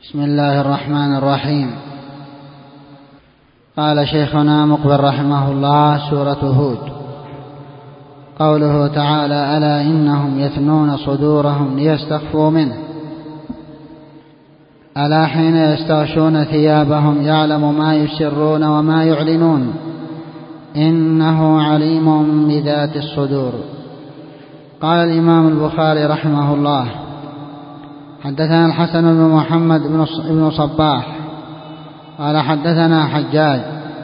بسم الله الرحمن الرحيم. قال شيخنا مقبل رحمه الله: سورة هود. قوله تعالى: ألا إنهم يثنون صدورهم ليستخفوا منه. ألا حين يستغشون ثيابهم يعلم ما يسرون وما يعلنون إنه عليم بذات الصدور. قال الإمام البخاري رحمه الله: حدثنا الحسن بن محمد بن صباح قال حدثنا حجاج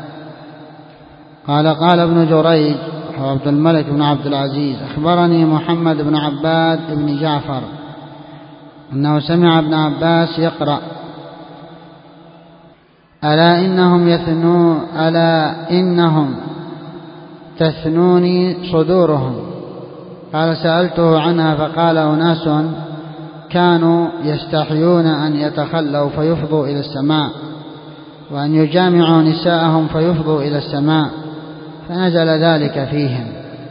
قال ابن جريج وعبد الملك بن عبد العزيز أخبرني محمد بن عباد بن جعفر أنه سمع ابن عباس يقرأ: ألا إنهم تثنوني صدورهم. قال: سألته عنها فقال: أناس كانوا يستحيون أن يتخلوا فيفضوا إلى السماء، وأن يجامعوا نساءهم فيفضوا إلى السماء، فنزل ذلك فيهم.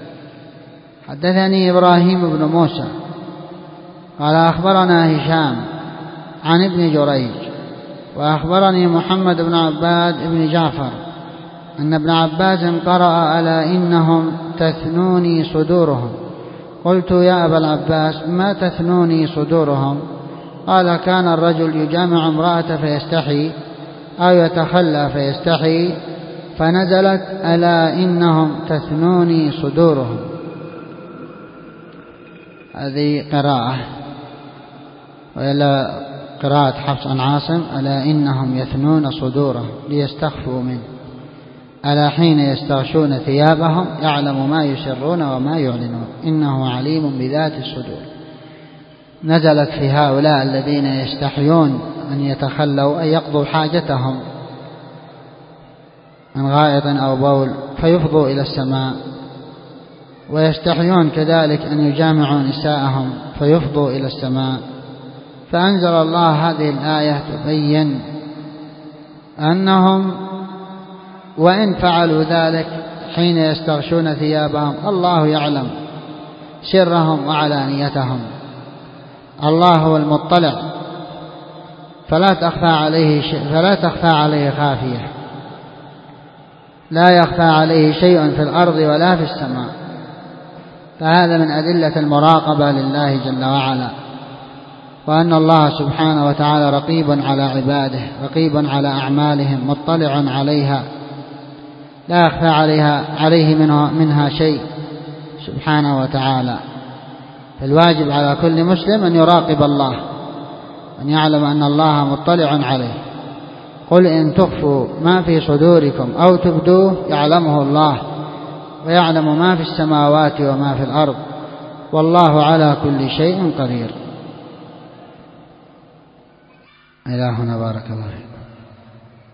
حدثني إبراهيم بن موسى قال أخبرنا هشام عن ابن جريج وأخبرني محمد بن عباد بن جعفر أن ابن عباس قرأ: ألا إنهم تثنوني صدورهم. قلت: يا أبا العباس ما تثنوني صدورهم؟ قال: كان الرجل يجامع امرأة فيستحي أو يتخلى فيستحي، فنزلت: ألا إنهم تثنوني صدورهم. هذه قراءة، وإلا قراءة حفص عن عاصم: ألا إنهم يثنون صدورهم ليستخفوا منه. ألا حين يستغشون ثيابهم يعلم ما يسرون وما يعلنون إنه عليم بذات الصدور. نزلت في هؤلاء الذين يستحيون أن يتخلوا أن يقضوا حاجتهم من غائط أو بول فيفضوا إلى السماء، ويستحيون كذلك أن يجامعوا نساءهم فيفضوا إلى السماء. فأنزل الله هذه الآية تبين أنهم وإن فعلوا ذلك حين يستغشون ثيابهم الله يعلم سرهم وعلانيتهم. الله هو المطلع، فلا تخفى عليه خافية، لا يخفى عليه شيء في الأرض ولا في السماء. فهذا من أدلة المراقبة لله جل وعلا، وأن الله سبحانه وتعالى رقيب على عباده، رقيب على أعمالهم، مطلع عليها، لا يخفى عليه منها شيء سبحانه وتعالى. فالواجب على كل مسلم أن يراقب الله، أن يعلم أن الله مطلع عليه. قل إن تخفوا ما في صدوركم أو تبدوه يعلمه الله، ويعلم ما في السماوات وما في الأرض، والله على كل شيء قدير. إلهنا بارك الله فيكم.